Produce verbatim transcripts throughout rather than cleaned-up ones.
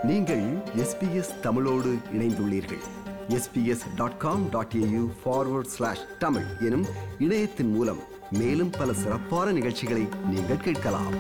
நீங்கள் எஸ்பிஎஸ் தமிழோடு இணைந்துள்ளீர்கள். SBS dot com dot AU forward slash Tamil எனும் இணையத்தின் மூலம் மேலும் பல சிறப்பான நிகழ்ச்சிகளை நீங்கள் கேட்கலாம்.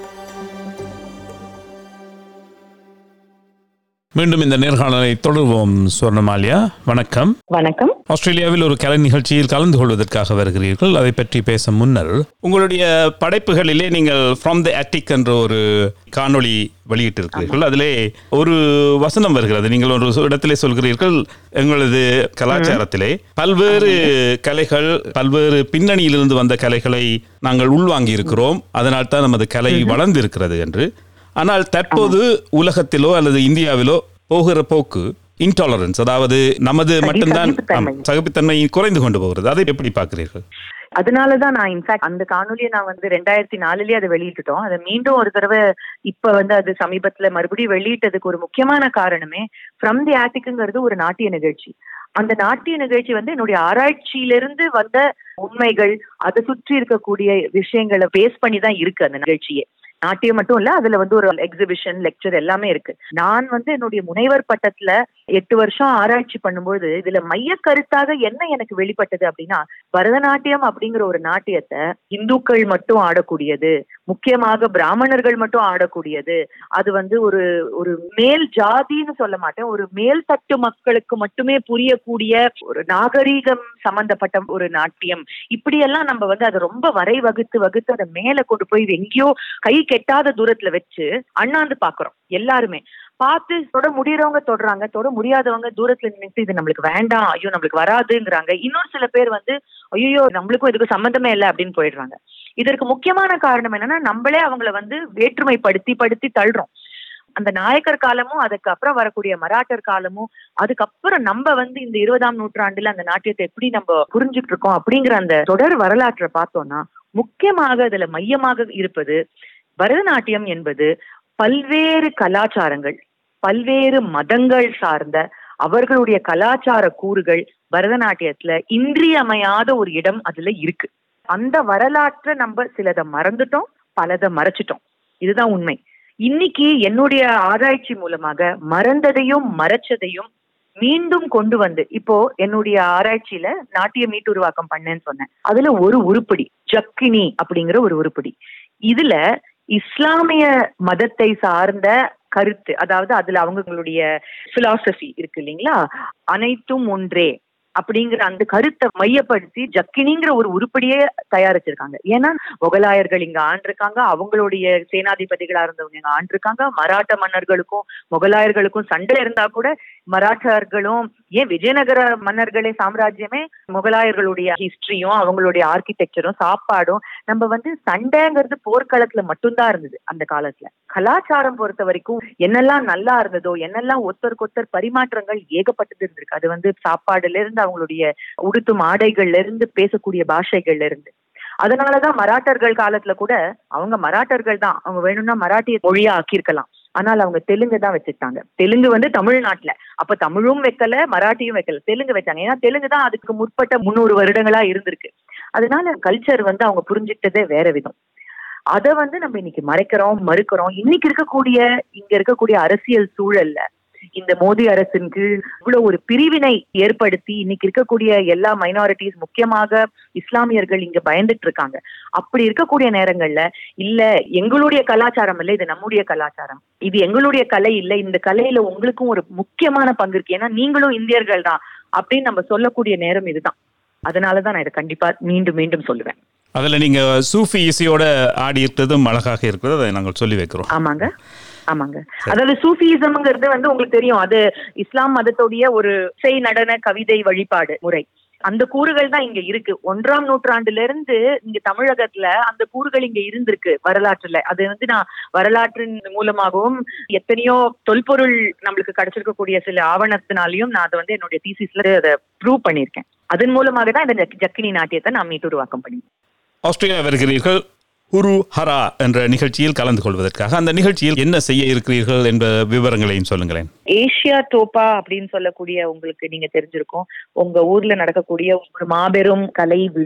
மீண்டும் இந்த நேர்காணலை தொடர்வோம். சுவர்ணமாலியா, வணக்கம். வணக்கம். ஆஸ்திரேலியாவில் ஒரு கலை நிகழ்ச்சியில் கலந்து கொள்வதற்காக வருகிறீர்கள். அதை பற்றி பேச முன்னர், உங்களுடைய படைப்புகளிலே நீங்கள் ஃப்ரம் தி அட்டிக் என்ற ஒரு காணொளி வெளியிட்டிருக்கிறீர்கள். அதிலே ஒரு வசனம் வருகிறது. நீங்கள் ஒரு இடத்திலே சொல்கிறீர்கள், எங்களது கலாச்சாரத்திலே பல்வேறு கலைகள், பல்வேறு பின்னணியிலிருந்து வந்த கலைகளை நாங்கள் உள்வாங்கி இருக்கிறோம், அதனால் தான் நமது கலை வளர்ந்து இருக்கிறது என்று. ஆனால் தற்போது உலகத்திலோ அல்லது இந்தியாவிலோ போகிற போக்கு இன்டாலரன்ஸ், அதாவது நமது மட்டும்தான் சகிப்புத்தன்மை குறைந்து கொண்டு போகிறது. அதை எப்படி பார்க்கிறீர்கள்? அதனாலதான் நான் இன்ஃபேக்ட் அந்த காணொலியை நான் வந்து ரெண்டாயிரத்தி நாலுலயே அதை வெளியிட்டுட்டோம். அதை மீண்டும் ஒரு தடவை இப்ப வந்து அது சமீபத்துல மறுபடியும் வெளியிட்டதுக்கு ஒரு முக்கியமான காரணமே, ஃப்ரம் தி ஆட்டிக்ங்கிறது ஒரு நாட்டிய நிகழ்ச்சி. அந்த நாட்டிய நிகழ்ச்சி வந்து என்னுடைய ஆராய்ச்சியிலிருந்து வந்த உண்மைகள், அதை சுற்றி இருக்கக்கூடிய விஷயங்களை பேஸ் பண்ணி தான் இருக்கு அந்த நிகழ்ச்சியே. நாட்டியம் மட்டும் இல்ல, அதுல வந்து ஒரு எக்ஸிபிஷன், லெக்சர் எல்லாமே இருக்கு. நான் வந்து என்னுடைய முனைவர் பட்டத்துல எட்டு வருஷம் ஆராய்ச்சி பண்ணும்போது இதுல மைய கருத்தாக என்ன எனக்கு வெளிப்பட்டது அப்படின்னா, பரதநாட்டியம் அப்படிங்கிற ஒரு நாட்டியத்தை இந்துக்கள் மட்டும் ஆடக்கூடியது, முக்கியமாக பிராமணர்கள் மட்டும் ஆடக்கூடியது, அது வந்து ஒரு ஒரு மேல் ஜாதின்னு சொல்ல மாட்டேன், ஒரு மேல் தட்டு மக்களுக்கு மட்டுமே புரியக்கூடிய ஒரு நாகரீகம் சம்பந்தப்பட்ட ஒரு நாட்டியம். இப்படியெல்லாம் நம்ம வந்து அதை ரொம்ப வரை வகுத்து வகுத்து அதை மேல கொண்டு போய் எங்கேயோ கை கெட்டாத தூரத்துல வச்சு அண்ணாந்து பாக்குறோம். எல்லாருமே பார்த்து தொட முடியறவங்க தொடுறாங்க, தொட முடியாதவங்க தூரத்துல நின்று இது நம்மளுக்கு வேண்டாம், ஐயோ நம்மளுக்கு வராதுங்கிறாங்க. இன்னொரு சில பேர் வந்து ஐயோ நம்மளுக்கும் இதுக்கு சம்பந்தமே இல்லை அப்படின்னு போயிடுறாங்க. இதற்கு முக்கியமான காரணம் என்னன்னா, நம்மளே அவங்கள வந்து வேற்றுமைப்படுத்தி படுத்தி தள்ளுறோம். அந்த நாயக்கர் காலமும் அதுக்கு அப்புறம் வரக்கூடிய மராட்டர் காலமும் அதுக்கப்புறம் நம்ம வந்து இந்த இருபதாம் நூற்றாண்டுல அந்த நாட்டியத்தை எப்படி நம்ம புரிஞ்சுட்டு இருக்கோம் அப்படிங்கிற அந்த தொடர் வரலாற்றை பார்த்தோம்னா, முக்கியமாக அதுல மையமாக இருப்பது பரதநாட்டியம் என்பது பல்வேறு கலாச்சாரங்கள், பல்வேறு மதங்கள் சார்ந்த அவர்களுடைய கலாச்சார கூறுகள் பரதநாட்டியத்துல இன்றியமையாத ஒரு இடம் அதுல இருக்கு. அந்த வரலாற்றை நம்ம சிலதை மறந்துட்டோம், பலதை மறைச்சிட்டோம். இதுதான் உண்மை. இன்னைக்கு என்னுடைய ஆராய்ச்சி மூலமாக மறந்ததையும் மறைச்சதையும் மீண்டும் கொண்டு வந்து, இப்போ என்னுடைய ஆராய்ச்சியில நாட்டிய மீட்டுருவாக்கம் பண்ணேன்னு சொன்னேன். அதுல ஒரு உருப்படி ஜக்கினி அப்படிங்கிற ஒரு உருப்படி, இதுல இஸ்லாமிய மதத்தை சார்ந்த கருத்து, அதாவது அதுல அவங்களுடைய பிலாசபி இருக்கு இல்லைங்களா, அனைத்தும் ஒன்றே அப்படிங்கிற அந்த கருத்தை மையப்படுத்தி ஜக்கினிங்கிற ஒரு உருப்படியே தயாரிச்சிருக்காங்க. ஏன்னா முகலாயர்கள் இங்க ஆண்டிருக்காங்க, அவங்களுடைய சேனாதிபதிகளா இருந்தவங்க இங்க ஆண்டிருக்காங்க. மராட்ட மன்னர்களுக்கும் முகலாயர்களுக்கும் சண்டை இருந்தா கூட மராட்டர்களும், ஏன் விஜயநகர மன்னர்களே சாம்ராஜ்யமே முகலாயர்களுடைய ஹிஸ்டரியும் அவங்களுடைய ஆர்கிடெக்சரும் சாப்பாடும், நம்ம வந்து சண்டைங்கிறது போர்க்களத்துல மட்டும்தான் இருந்தது அந்த காலத்துல. கலாச்சாரம் பொறுத்த வரைக்கும் என்னெல்லாம் நல்லா இருந்ததோ, என்னெல்லாம் ஒருத்தருக்கு ஒருத்தர் பரிமாற்றங்கள் ஏகப்பட்டது இருந்திருக்கு. அது வந்து சாப்பாடுல இருந்து, அவங்களுடைய உடுத்தும் ஆடைகள்ல இருந்து, பேசக்கூடிய பாஷைகள்ல இருந்து. அதனாலதான் மராட்டர்கள் காலத்துல கூட அவங்க மராட்டர்கள் தான், அவங்க வேணும்னா மராட்டிய மொழியா ஆக்கியிருக்கலாம், ஆனால் அவங்க தெலுங்கு தான் வச்சுட்டாங்க. தெலுங்கு வந்து தமிழ்நாட்டுல அப்ப தமிழும் வைக்கல, மராட்டியும் வைக்கல, தெலுங்கு வச்சாங்க. ஏன்னா தெலுங்கு தான் அதுக்கு முற்பட்ட முன்னூறு வருடங்களா இருந்திருக்கு. அதனால கல்ச்சர் வந்து அவங்க புரிஞ்சுக்கிட்டதே வேற விதம். அதை வந்து நம்ம இன்னைக்கு மறைக்கிறோம், மறுக்கிறோம். இன்னைக்கு இருக்கக்கூடிய இங்க இருக்கக்கூடிய அரசியல் சூழல்ல இந்த மோடி அரசுக்கு இவ்வளவு ஒரு பிரிவினை ஏற்படுத்தி இன்னைக்கு இருக்கக்கூடிய எல்லா மைனாரிட்டிஸ், முக்கியமாக இஸ்லாமியர்கள் இங்க பயந்துட்டு இருக்காங்க. அப்படி இருக்கக்கூடிய நேரங்கள்ல இல்ல எங்களுடைய கலாச்சாரம் இல்ல, இது நம்முடைய கலாச்சாரம், இது எங்களுடைய கலை இல்ல, இந்த கலையில உங்களுக்கும் ஒரு முக்கியமான பங்கு இருக்கு, ஏன்னா நீங்களும் இந்தியர்கள் தான் அப்படின்னு நம்ம சொல்லக்கூடிய நேரம் இதுதான். அதனாலதான் நான் இதை கண்டிப்பா மீண்டும் மீண்டும் சொல்லுவேன். அதுல நீங்க சூஃபி இசையோட ஆடி இருக்கிறதும் அழகாக இருக்கிறது, அதை நாங்கள் சொல்லி வைக்கிறோம். ஆமாங்க, ஆமாங்க. அதாவது சூஃபிசம்ங்கிறது வந்து உங்களுக்கு தெரியும், அது இஸ்லாம் மதத்துடைய ஒரு இசை, நடன, கவிதை, வழிபாடு முறை. அந்த கூறுகள் தான் இங்க இருக்கு. ஒன்றாம் நூற்றாண்டுல இருந்து இங்க தமிழகத்துல அந்த கூறுகள் இங்க இருந்திருக்கு வரலாற்றுல. அது வந்து நான் வரலாற்றின் மூலமாகவும் எத்தனையோ தொல்பொருள் நம்மளுக்கு கிடைச்சிருக்கக்கூடிய சில ஆவணத்தினாலையும் நான் அதை வந்து என்னுடைய தீசிஸ்ல அதை ப்ரூவ் பண்ணியிருக்கேன். அதன் மூலமாக தான் இந்த ஜக்கினி நாட்டியத்தை நான் மீட்டுருவாக்கம் பண்ணி. ஆஸ்திரேலியா வருகிறீர்கள் ஹுரு ஹரா என்ற நிகழ்ச்சியில் கலந்து கொள்வதற்காக. அந்த நிகழ்ச்சியில் என்ன செய்ய இருக்கிறீர்கள் என்ற விவரங்களையும் சொல்லுங்களேன். ஏசியா டோப்பா அப்படின்னு சொல்லக்கூடிய, உங்களுக்கு நீங்க தெரிஞ்சிருக்கும், உங்க ஊர்ல நடக்கக்கூடிய ஒரு மாபெரும் கலை விழா.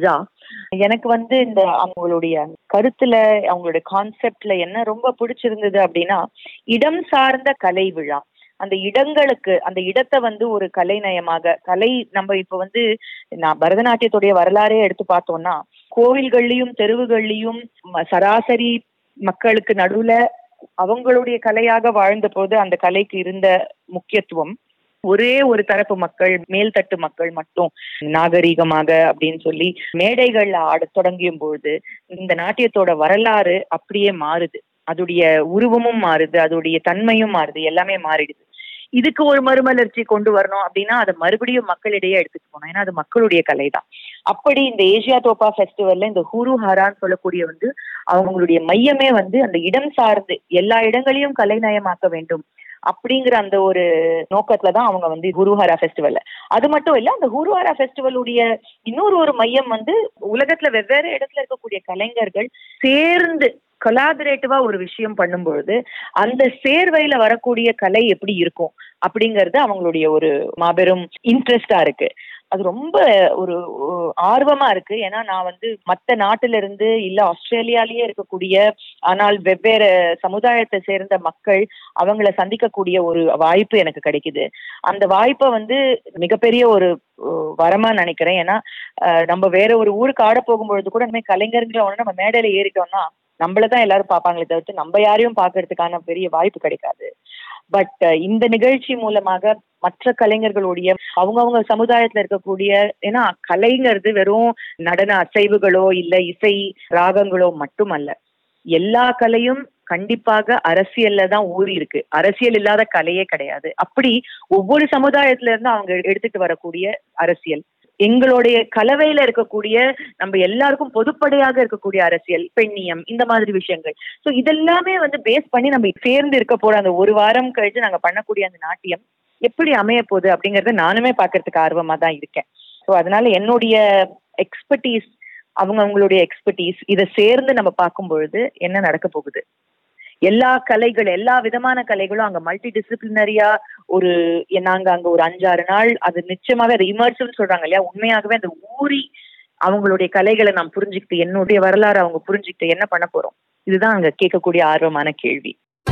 எனக்கு வந்து இந்த அவங்களுடைய கருத்துல, அவங்களுடைய கான்செப்ட்ல என்ன ரொம்ப பிடிச்சிருந்தது அப்படின்னா, இடம் சார்ந்த கலை விழா. அந்த இடங்களுக்கு, அந்த இடத்தை வந்து ஒரு கலைநயமாக, கலை நம்ம இப்ப வந்து நான் பரதநாட்டியத்துடைய வரலாறே எடுத்து பார்த்தோம்னா, கோவில்கள்லயும் தெருவுகள்லயும் சராசரி மக்களுக்கு நடுவுல அவங்களுடைய கலையாக வாழ்ந்த போது அந்த கலைக்கு இருந்த முக்கியத்துவம், ஒரே ஒரு தரப்பு மக்கள், மேல்தட்டு மக்கள் மட்டும் நாகரீகமாக அப்படின்னு சொல்லி மேடைகள்ல ஆட தொடங்கியும் பொழுது இந்த நாட்டியத்தோட வரலாறு அப்படியே மாறுது. அதோடைய உருவமும் மாறுது, அதோடைய தன்மையும் மாறுது, எல்லாமே மாறிடுது. இதுக்கு ஒரு மறுமலர்ச்சி கொண்டு வரணும் அப்படின்னா அதை மறுபடியும் மக்களிடையே எடுத்துட்டு போனோம். ஏன்னா அது மக்களுடைய கலை தான். அப்படி இந்த ஏசியா தோப்பா ஃபெஸ்டிவல்ல இந்த ஹூரு ஹரான்னு சொல்லக்கூடிய வந்து அவங்களுடைய மையமே வந்து அந்த இடம் சார்ந்து எல்லா இடங்களையும் கலைநயமாக்க வேண்டும் அப்படிங்கிற அந்த ஒரு நோக்கத்துலதான் அவங்க வந்து ஹுருஹாரா ஃபெஸ்டிவல். அது மட்டும் இல்ல, அந்த ஹுருஹாரா ஃபெஸ்டிவலுடைய இன்னொரு ஒரு மையம் வந்து உலகத்துல வெவ்வேறு இடத்துல இருக்கக்கூடிய கலைஞர்கள் சேர்ந்து கொலாபரேட்டிவா ஒரு விஷயம் பண்ணும்பொழுது அந்த சேர்வையில வரக்கூடிய கலை எப்படி இருக்கும் அப்படிங்கறது அவங்களுடைய ஒரு மாபெரும் இன்ட்ரெஸ்டா இருக்கு. அது ரொம்ப ஒரு ஆர்வமா இருக்கு. ஏன்னா நான் வந்து மற்ற நாட்டில இருந்து இல்ல ஆஸ்திரேலியாலேயே இருக்கக்கூடிய ஆனால் வெவ்வேறு சமுதாயத்தை சேர்ந்த மக்கள் அவங்கள சந்திக்கக்கூடிய ஒரு வாய்ப்பு எனக்கு கிடைக்குது. அந்த வாய்ப்பை வந்து மிகப்பெரிய ஒரு வரமா நினைக்கிறேன். ஏன்னா நம்ம வேற ஒரு ஊருக்கு ஆட போகும்பொழுது கூட இந்த கலைஞர்களை நம்ம மேடையில ஏறிட்டோம்னா நம்மளதான் எல்லாரும் பார்ப்பாங்களே தவிர்த்து நம்ம யாரையும் பார்க்கறதுக்கான பெரிய வாய்ப்பு கிடைக்காது. பட் இந்த நிகழ்ச்சி மூலமாக மற்ற கலைஞர்களுடைய அவங்கவுங்க சமுதாயத்துல இருக்கக்கூடிய, ஏன்னா கலைங்கிறது வெறும் நடன அசைவுகளோ இல்ல இசை ராகங்களோ மட்டுமல்ல, எல்லா கலையும் கண்டிப்பாக அரசியல்ல தான் ஊறி இருக்கு. அரசியல் இல்லாத கலையே கிடையாது. அப்படி ஒவ்வொரு சமுதாயத்துல இருந்து அவங்க எடுத்துட்டு வரக்கூடிய அரசியல், எங்களுடைய கலவையில இருக்கக்கூடிய நம்ம எல்லாருக்கும் பொதுப்படையாக இருக்கக்கூடிய அரசியல், பெண்ணியம், இந்த மாதிரி விஷயங்கள். ஸோ இதெல்லாமே வந்து பேஸ் பண்ணி நம்ம சேர்ந்து இருக்க போற அந்த ஒரு வாரம் கழிச்சு நாங்க பண்ணக்கூடிய அந்த நாட்டியம் எப்படி அமைய போகுது அப்படிங்கறத நானுமே பாக்குறதுக்கு ஆர்வமா தான் இருக்கேன். ஸோ அதனால என்னுடைய எக்ஸ்பர்டீஸ், அவங்க அவங்களுடைய எக்ஸ்பர்டீஸ் இதை சேர்ந்து நம்ம பார்க்கும் பொழுது என்ன நடக்க போகுது, எல்லா கலைகள், எல்லா விதமான கலைகளும் அங்க மல்டி டிசிப்ளினரியா ஒரு நாங்க அங்க ஒரு அஞ்சாறு நாள் அது நிச்சயமாவே அது இமர்சிவ் சொல்றாங்க இல்லையா, உண்மையாகவே அந்த ஊறி அவங்களுடைய கலைகளை நாம் புரிஞ்சுக்கிட்டு, என்னுடைய வரலாறு அவங்க புரிஞ்சுக்கிட்டு என்ன பண்ண போறோம், இதுதான் அங்க கேட்கக்கூடிய ஆர்வமான கேள்வி.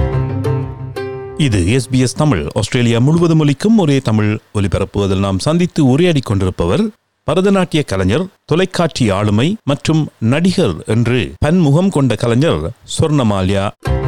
இது எஸ்பிஎஸ் தமிழ், ஆஸ்திரேலியா முழுவதும் ஒலிக்கும் ஒரே தமிழ் ஒலிபரப்புவதில் நாம் சந்தித்து உரையாடி கொண்டிருப்பவர் பரதநாட்டிய கலைஞர், தொலைக்காட்சி ஆளுமை மற்றும் நடிகர் என்று பன்முகம் கொண்ட கலைஞர் சொர்ணமால்யா.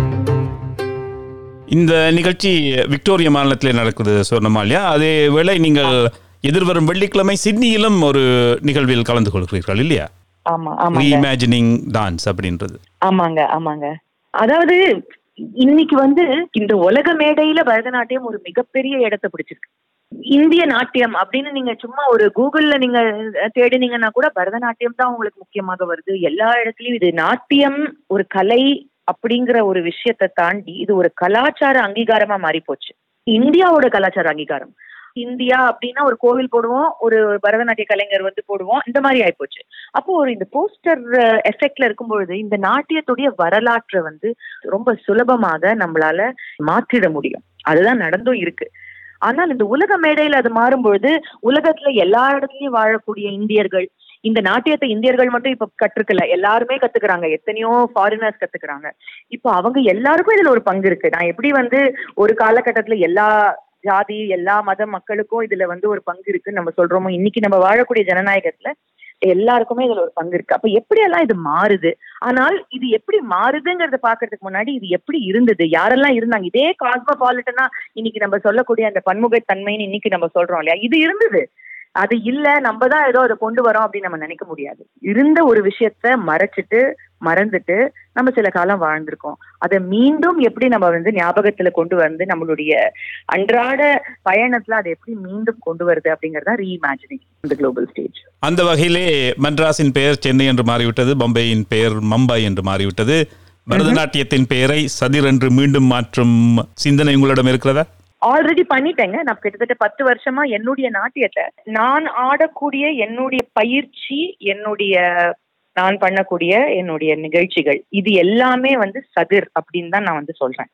இந்த நிகழ்ச்சி விக்டோரியா மாநிலத்தில் நடக்குது சொர்ணமால்யா. அதே வேளை நீங்கள் எதிர்வரும் வெள்ளிக்கிழமை சிட்னியிலும் ஒரு நிகழ்வில் கலந்து கொள்கிறீர்கள் இல்லையா? ஆமா, ஆமா. ரீஇமேஜினிங் டான்ஸ் அப்படின்றது. ஆமாங்க, ஆமாங்க. அதாவது இன்னைக்கு வந்து இந்த உலக மேடையில பரதநாட்டியம் ஒரு மிகப்பெரிய இடத்தை பிடிச்சிருக்கு. இந்திய நாட்டியம் அப்படின்னு நீங்க சும்மா ஒரு கூகுள்ல நீங்க தேடினீங்கன்னா கூட பரதநாட்டியம் தான் உங்களுக்கு முக்கியமாக வருது. எல்லா இடத்துலயும் இது நாட்டியம் ஒரு கலை அப்படிங்கிற ஒரு விஷயத்தை தாண்டி இது ஒரு கலாச்சார அங்கீகாரமா மாறி போச்சு. இந்தியாவோட கலாச்சார அங்கீகாரம். இந்தியா அப்படின்னா ஒரு கோவில் போடுவோம், ஒரு பரதநாட்டிய கலைஞர் வந்து போடுவோம், இந்த மாதிரி ஆயிப்போச்சு. அப்போ ஒரு இந்த போஸ்டர் எஃபெக்ட்ல இருக்கும்பொழுது இந்த நாட்டியத்துடைய வரலாற்றை வந்து ரொம்ப சுலபமாக நம்மளால மாற்றிட முடியும். அதுதான் நடந்தும் இருக்கு. ஆனால் இந்த உலக மேடையில அது மாறும்பொழுது உலகத்துல எல்லா இடத்துலயும் வாழக்கூடிய இந்தியர்கள், இந்த நாட்டியத்தை இந்தியர்கள் மட்டும் இப்ப கற்றுக்கல, எல்லாருமே கத்துக்கிறாங்க. எத்தனையோ ஃபாரினர்ஸ் கத்துக்கிறாங்க. இப்போ அவங்க எல்லாருக்கும் இதுல ஒரு பங்கு இருக்கு. நான் எப்படி வந்து ஒரு காலகட்டத்துல எல்லா ஜாதி எல்லா மத மக்களுக்கும் இதுல வந்து ஒரு பங்கு இருக்குன்னு நம்ம சொல்றோமோ, இன்னைக்கு நம்ம வாழக்கூடிய ஜனநாயகத்துல எல்லாருக்குமே இதுல ஒரு பங்கு இருக்கு. அப்ப எப்படி எல்லாம் இது மாறுது, ஆனால் இது எப்படி மாறுதுங்கிறத பாக்குறதுக்கு முன்னாடி இது எப்படி இருந்தது, யாரெல்லாம் இருந்தாங்க, இதே காஸ்மோபாலிட்டனா இன்னைக்கு நம்ம சொல்லக்கூடிய அந்த பன்முகத்தன்மைன்னு இன்னைக்கு நம்ம சொல்றோம் இல்லையா, இது இருந்தது. அது இல்ல நம்ம தான் ஏதோ அதை கொண்டு வரோம் அப்படின்னு நம்ம நினைக்க முடியாது. இருந்த ஒரு விஷயத்த மறைச்சிட்டு மறந்துட்டு நம்ம சில காலம் வாழ்ந்திருக்கோம். அதை மீண்டும் எப்படி நம்ம வந்து ஞாபகத்துல கொண்டு வந்து நம்மளுடைய அன்றாட பயணத்துல அதை எப்படி மீண்டும் கொண்டு வருது அப்படிங்கறத ரீஇமேஜினிங் இந்த குளோபல் ஸ்டேஜ். அந்த வகையிலே மദ്രാஸின் பெயர் சென்னை என்று மாறிவிட்டது, பம்பையின் பெயர் மம்பாய் என்று மாறிவிட்டது. பரதநாட்டியத்தின் பெயரை சதிர் என்று மீண்டும் மாற்றும் சிந்தனை உங்களிடம் இருக்கிறதா? ஆல்ரெடி பண்ணிட்டேங்க. நான் கிட்டத்தட்ட பத்து வருஷமா என்னுடைய நாட்டியத்தை, நான் ஆடக்கூடிய என்னுடைய பயிற்சி, என்னுடைய நான் பண்ணக்கூடிய என்னுடைய நிகழ்ச்சிகள், இது எல்லாமே வந்து சதிர் அப்படின்னு தான் நான் வந்து சொல்றேன்.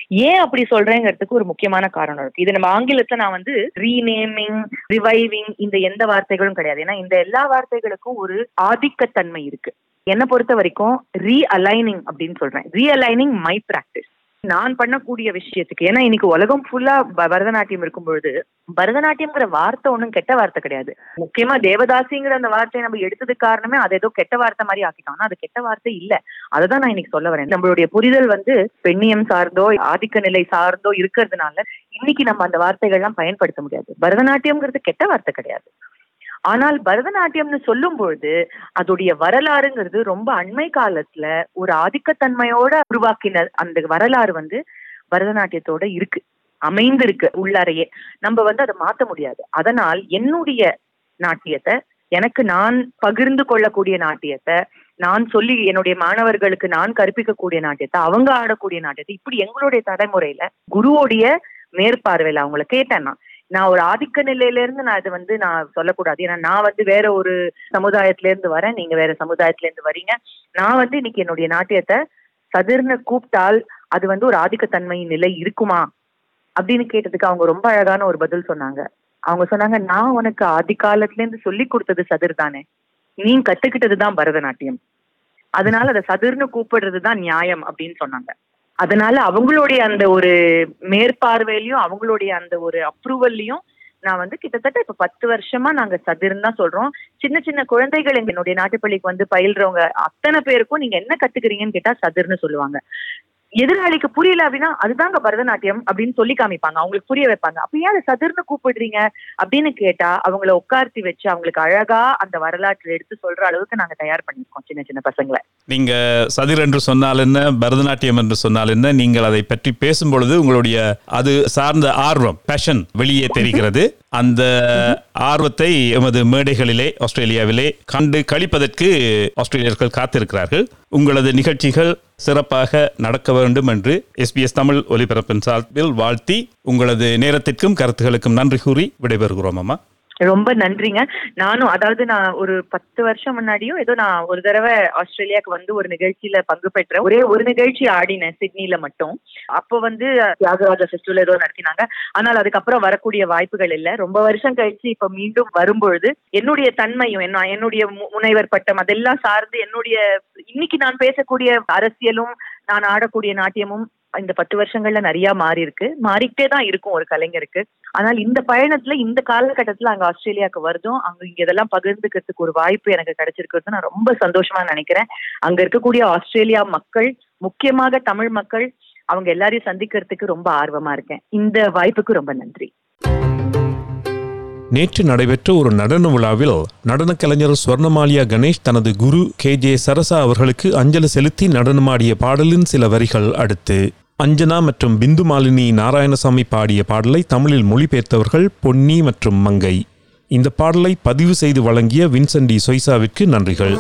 ஏன் அப்படி சொல்றேங்கிறதுக்கு ஒரு முக்கியமான காரணம் இருக்கு. இது நம்ம ஆங்கிலத்துல நான் வந்து ரீநேமிங், ரிவைவிங் இந்த எந்த வார்த்தைகளும் கிடையாது. ஏன்னா இந்த எல்லா வார்த்தைகளுக்கும் ஒரு ஆதிக்கத்தன்மை இருக்கு. என்ன பொறுத்த வரைக்கும் ரீஅலைனிங் அப்படின்னு சொல்றேன். ரீஅலைனிங் மை பிராக்டிஸ், நான் பண்ணக்கூடிய விஷயத்துக்கு. ஏன்னா இன்னைக்கு உலகம் ஃபுல்லா பரதநாட்டியம் இருக்கும் பொழுது பரதநாட்டியம்ங்கிற வார்த்தை ஒன்றும் கெட்ட வார்த்தை கிடையாது. முக்கியமா தேவதாசிங்கிற அந்த வார்த்தையை நம்ம எடுத்ததுக்கு காரணமே அது ஏதோ கெட்ட வார்த்தை மாதிரி ஆக்கிட்டோம். அது கெட்ட வார்த்தை இல்ல. அததான் நான் இன்னைக்கு சொல்ல வரேன். நம்மளுடைய புரிதல் வந்து பெண்ணியம் சார்ந்தோ ஆதிக்க நிலை சார்ந்தோ இருக்கிறதுனால இன்னைக்கு நம்ம அந்த வார்த்தைகள்லாம் பயன்படுத்த முடியாது. பரதநாட்டியம்ங்கிறது கெட்ட வார்த்தை கிடையாது. ஆனால் பரதநாட்டியம்னு சொல்லும் பொழுது அதோடைய வரலாறுங்கிறது ரொம்ப அண்மை காலத்துல ஒரு ஆதிக்கத்தன்மையோட உருவாக்கின அந்த வரலாறு வந்து பரதநாட்டியத்தோட இருக்கு, அமைந்திருக்கு உள்ளாரையே. நம்ம வந்து அதை மாத்த முடியாது. அதனால் என்னுடைய நாட்டியத்தை, எனக்கு நான் பகிர்ந்து கொள்ளக்கூடிய நாட்டியத்தை, நான் சொல்லி என்னுடைய மாணவர்களுக்கு நான் கற்பிக்கக்கூடிய நாட்டியத்தை, அவங்க ஆடக்கூடிய நாட்டியத்தை, இப்படி எங்களுடைய தலைமுறையில குருவோடைய மேற்பார்வையில அவங்கள கேட்டேன்னா, நான் ஒரு ஆதிக்க நிலையில இருந்து நான் இதை வந்து நான் சொல்லக்கூடாது. ஏன்னா நான் வந்து வேற ஒரு சமுதாயத்துல இருந்து வரேன், நீங்க வேற சமுதாயத்துல இருந்து வரீங்க. நான் வந்து இன்னைக்கு என்னுடைய நாட்டியத்தை சதுர்னு கூப்பிட்டால் அது வந்து ஒரு ஆதிக்கத்தன்மை நிலை இருக்குமா அப்படின்னு கேட்டதுக்கு அவங்க ரொம்ப அழகான ஒரு பதில் சொன்னாங்க. அவங்க சொன்னாங்க, நான் உனக்கு ஆதி காலத்துல இருந்து சொல்லி கொடுத்தது சதுர் தானே, நீ கத்துக்கிட்டதுதான் பரதநாட்டியம், அதனால அதை சதுர்னு கூப்பிடுறதுதான் நியாயம் அப்படின்னு சொன்னாங்க. அதனால அவங்களுடைய அந்த ஒரு மேற்பார்வையிலையும் அவங்களுடைய அந்த ஒரு அப்ரூவல்லையும் நான் வந்து கிட்டத்தட்ட இப்ப பத்து வருஷமா நாங்க சதுர்ன்னு தான் சொல்றோம். சின்ன சின்ன குழந்தைகள் என்னுடைய நாட்டுப்பள்ளிக்கு வந்து பயில்றவங்க அத்தனை பேருக்கும் நீங்க என்ன கத்துக்கிறீங்கன்னு கேட்டா சதுர்ன்னு சொல்லுவாங்க. எதிராளிக்கு புரியல அப்படின்னா அதுதாங்க பரதநாட்டியம் அப்படின்னு சொல்லி காமிப்பாங்க, அவங்களுக்கு புரிய வைப்பாங்க. அப்ப ஏன் அதை சதுர்ன்னு கூப்பிடுறீங்க அப்படின்னு கேட்டா அவங்கள உட்கார்த்தி வச்சு அவங்களுக்கு அழகா அந்த வரலாற்றை எடுத்து சொல்ற அளவுக்கு நாங்க தயார் பண்ணிருக்கோம் சின்ன சின்ன பசங்களை. நீங்க சதுர் என்று சொன்னால் என்ன, பரதநாட்டியம் என்று சொன்னால் என்ன, நீங்கள் அதை பற்றி பேசும் பொழுது உங்களுடைய அது சார்ந்த ஆர்வம், பேஷன் வெளியே தெரிகிறது. அந்த ஆர்வத்தை எமது மேடைகளிலே ஆஸ்திரேலியாவிலே கண்டு கழிப்பதற்கு ஆஸ்திரேலியர்கள் காத்திருக்கிறார்கள். உங்களது நிகழ்ச்சிகள் சிறப்பாக நடக்க வேண்டும் என்று எஸ்பிஎஸ் தமிழ் ஒலிபரப்பின் சார்பில் வாழ்த்தி உங்களது நேரத்திற்கும் கருத்துகளுக்கும் நன்றி கூறி விடைபெறுகிறோம். அம்மா ரொம்ப நன்றிங்க. நானும் அதாவது நான் ஒரு பத்து வருஷம் முன்னாடியும் ஏதோ நான் ஒரு தடவை ஆஸ்திரேலியாவுக்கு வந்து ஒரு நிகழ்ச்சியில பங்கு பெற்றேன். ஒரே ஒரு நிகழ்ச்சி ஆடினேன் சிட்னில மட்டும். அப்போ வந்து தியாகராஜா ஃபெஸ்டிவல் ஏதோ நடத்தினாங்க. ஆனால் அதுக்கப்புறம் வரக்கூடிய வாய்ப்புகள் இல்லை. ரொம்ப வருஷம் கழிச்சு இப்ப மீண்டும் வரும்பொழுது என்னுடைய தன்மையும் என்ன என்னுடைய முனைவர் பட்டம் அதெல்லாம் சார்ந்து என்னுடைய இன்னைக்கு நான் பேசக்கூடிய அரசியலும் நான் ஆடக்கூடிய நாட்டியமும் இந்த பத்து வருஷங்கள்ல நிறைய மாறி இருக்கு, மாறிக்கிட்டே தான் இருக்கும் ஒரு கலைஞருக்கு. ஆனால் இந்த பயணத்துல இந்த காலகட்டத்துல அங்க ஆஸ்திரேலியாவுக்கு வருதும் அங்க இங்க இதெல்லாம் பகிர்ந்துக்கிறதுக்கு ஒரு வாய்ப்பு எனக்கு கிடைச்சிருக்கிறது நான் ரொம்ப சந்தோஷமா நினைக்கிறேன். அங்க இருக்கக்கூடிய ஆஸ்திரேலியா மக்கள், முக்கியமாக தமிழ் மக்கள், அவங்க எல்லாரையும் சந்திக்கிறதுக்கு ரொம்ப ஆர்வமா இருக்கேன். இந்த வாய்ப்புக்கு ரொம்ப நன்றி. நேற்று நடைபெற்ற ஒரு நடன விழாவில் நடன கலைஞர் ஸ்வர்ணமாலியா கணேஷ் தனது குரு கே ஜே சரசா அவர்களுக்கு அஞ்சலி செலுத்தி நடனமாடிய பாடலின் சில வரிகள் அடுத்து. அஞ்சனா மற்றும் பிந்து மாலினி நாராயணசாமி பாடிய பாடலை தமிழில் மொழிபெயர்த்தவர்கள் பொன்னி மற்றும் மங்கை. இந்த பாடலை பதிவு செய்து வழங்கிய வின்சென்ட் டி சொய்சாவிற்கு நன்றிகள்.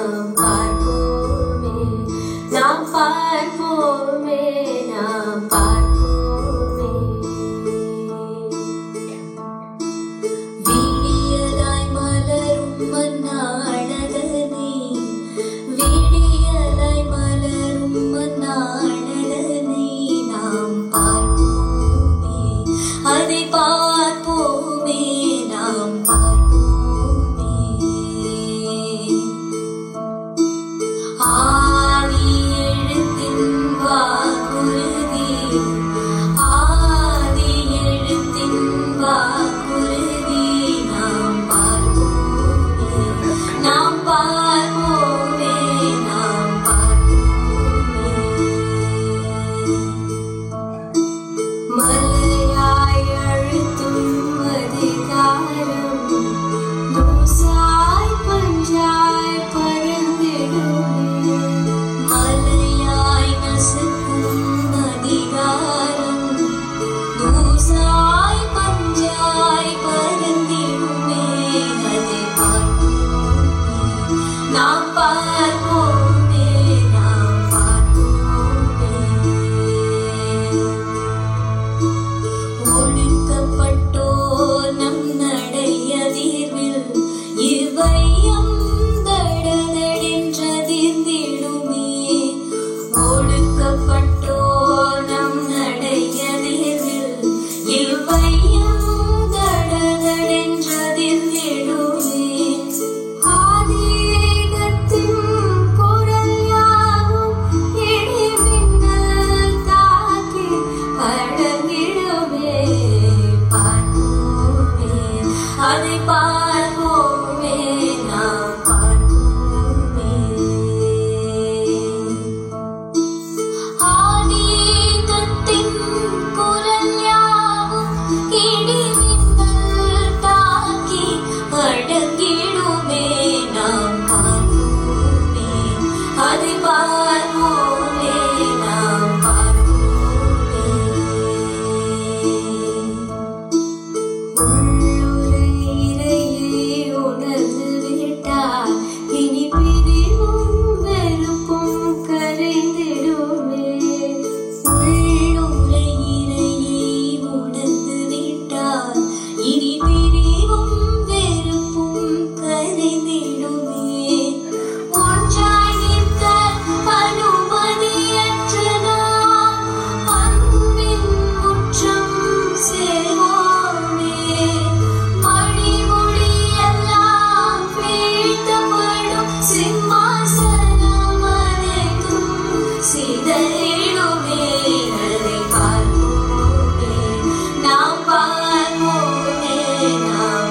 சிதறிடுமே அதை பார்ப்போமே நாம் பார்ப்போமே நாம்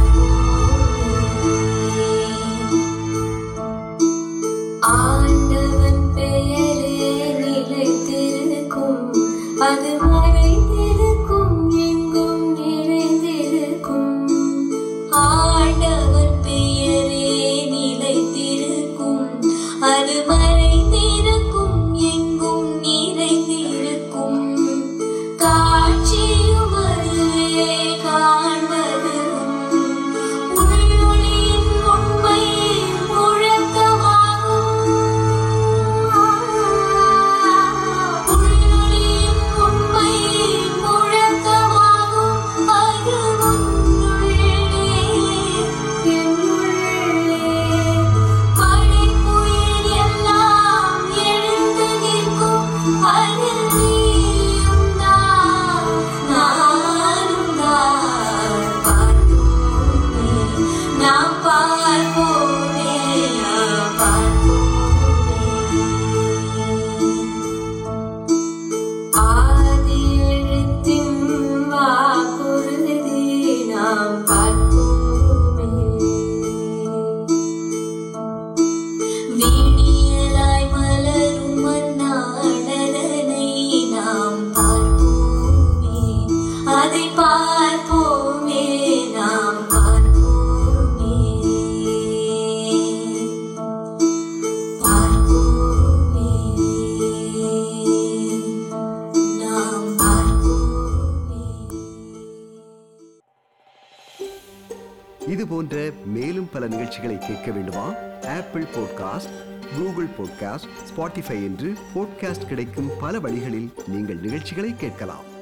ஆண்டவன் பெயரே நிலைத்திருக்கும் அது மறைந்திருக்கும் எங்கும் நிறைந்திருக்கும் ஆண்டவன் பெயரே நிலைத்திருக்கும் அது மறைந்திருக்கும் எங்கும் நிறைந்திருக்கும் காட்சியும் அதுவே காண்பதும் உள்ளொளியின் உண்மை இது போன்ற மேலும் பல நிகழ்ச்சிகளை கேட்க வேண்டுமா? Apple podcast, Google podcast, Spotify என்று பாட்காஸ்ட் கிடைக்கும் பல வழிகளில் நீங்கள் நிகழ்ச்சிகளை கேட்கலாம்.